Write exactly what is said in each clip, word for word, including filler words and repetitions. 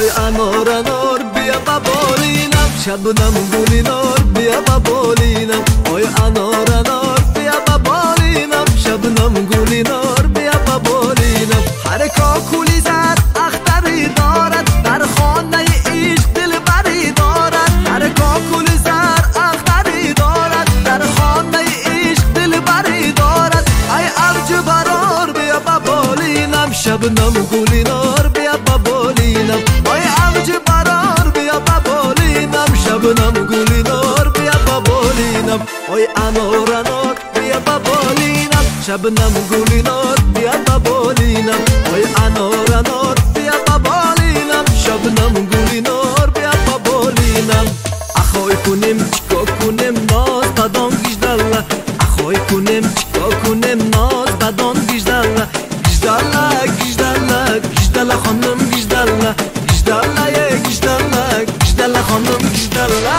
وای انار انار بیا ببالینم، شبنم گلی نار بیا ببالینم. وای انار انار بیا ببالینم، شبنم گلی نار بیا ببالینم. هر کاکولی زد اختری دارد، در خانه عشق دلبری دارد. هر کاکولی زد اختری دارد، در خانه عشق دلبری دارد. ای ارج برار بیا ببالینم، شبنم گلی نار بیا ببالینم. ای ارج برار بیا ببالینم، شبنم گلی نار بیا ببالینم. ای انار انار بیا ببالینم، شبنم گلی نار بیا ببالینم. ای انار انار بیا ببالینم، شبنم گلی نار بیا ببالینم. اخوی کنیم چیکا کنیم ناز بدان گیجدالا، اخوی کنیم چیکا کنیم ناز بدان گیجدالا. گیجدالا گیجدالا گیجدالا خانم گیجدالا، گیجدالا یه گیجدالا گیجدالا خانم گیجدالا.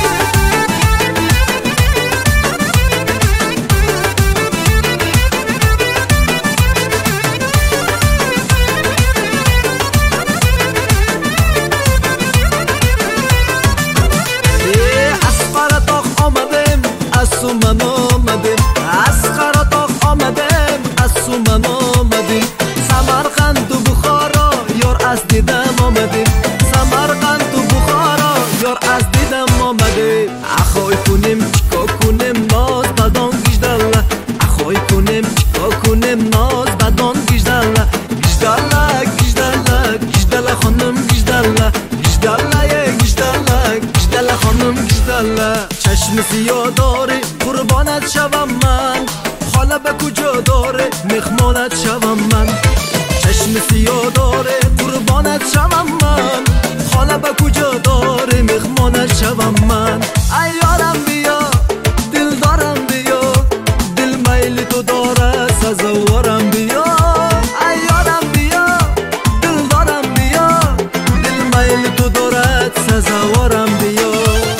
من آمدیم از خراتاق آمدیم، از سومن آمدیم. سمرقند و بخارا یار از دیدم آمدیم، سمرقند و بخارا یار از دیدم آمدیم. اخوی کنیم چیکا کنیم ناز بدان گیجدالا، اخوی کنیم چیکا کنیم ناز بدان گیجدالا. گیجدالا گیجدالا گیجدالا خانم گیجدالا، گیجدالا یه گیجدالا گیجدالا خانم گیجدالا. چشم سیاه داره قربانت شوم من، خاله به کجا داره مهمانت شوم من. چشم سیاه داره قربانت شوم من، خاله به کجا داره مهمانت شوم من. ای یارم بیا دل دارم بیا، دل میل تو داره سزاوارم بیا. ای یارم بیا دل دارم بیا، دل میل تو داره سزاوارم بیا.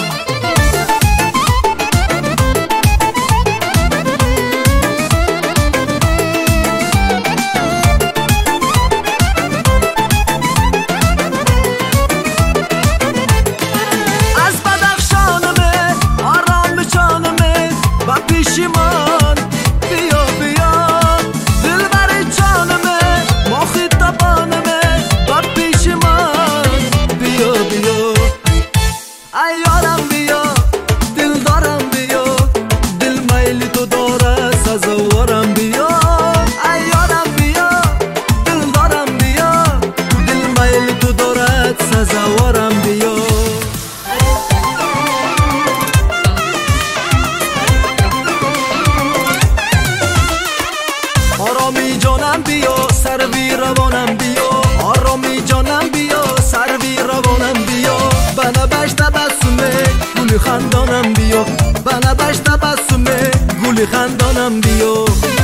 آرامی جانم بیا سر بی روانم بیا، آرامی جانم بیا سر بی روانم بیا. بنا بش تبسمه گلی خندانم بیا، بنا بش تبسمه گلی خندانم بیا.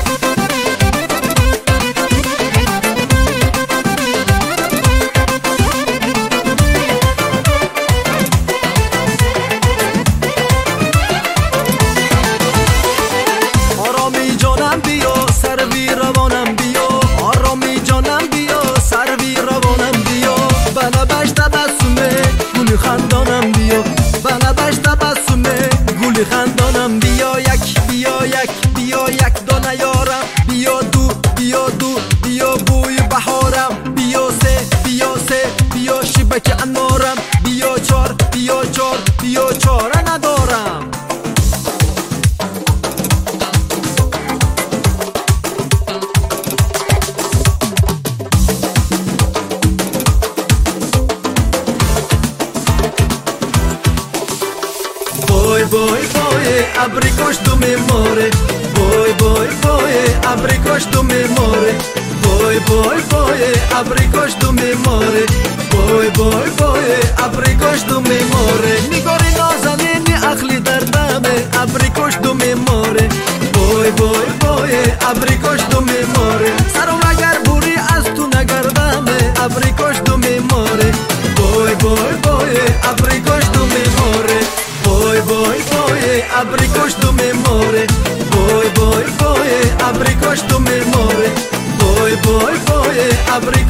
آرامی جانم بیا سر بی روانم بیا، آرامی جانم بیا سر بی روانم بیا. بنا بش تبسمه گلی خندانم بیا، بنا بش تبسمه گلی خندانم بیا. یک بیا یک بیا یک دانه یارم، بیا دو بیا دو بیا بوی بهارم. بیا سه بیا سه بیا شبک انارم، بیا چار بیا چار بیا چاره ندارم. Boy boy boy abricos do memore, boy boy boy abricos do memore, boy boy boy abricos do memore, boy boy boy abricos do memore. Nigori nazanini akhli dardame abricos do memore, boy boy boy abricos do memore. Saro agar buri az tu nagardame abricos do memore, boy boy boy abricos do memore. Boy boy boy abricos do memore, boy boy boy abricos do memore, boy boy boy abricos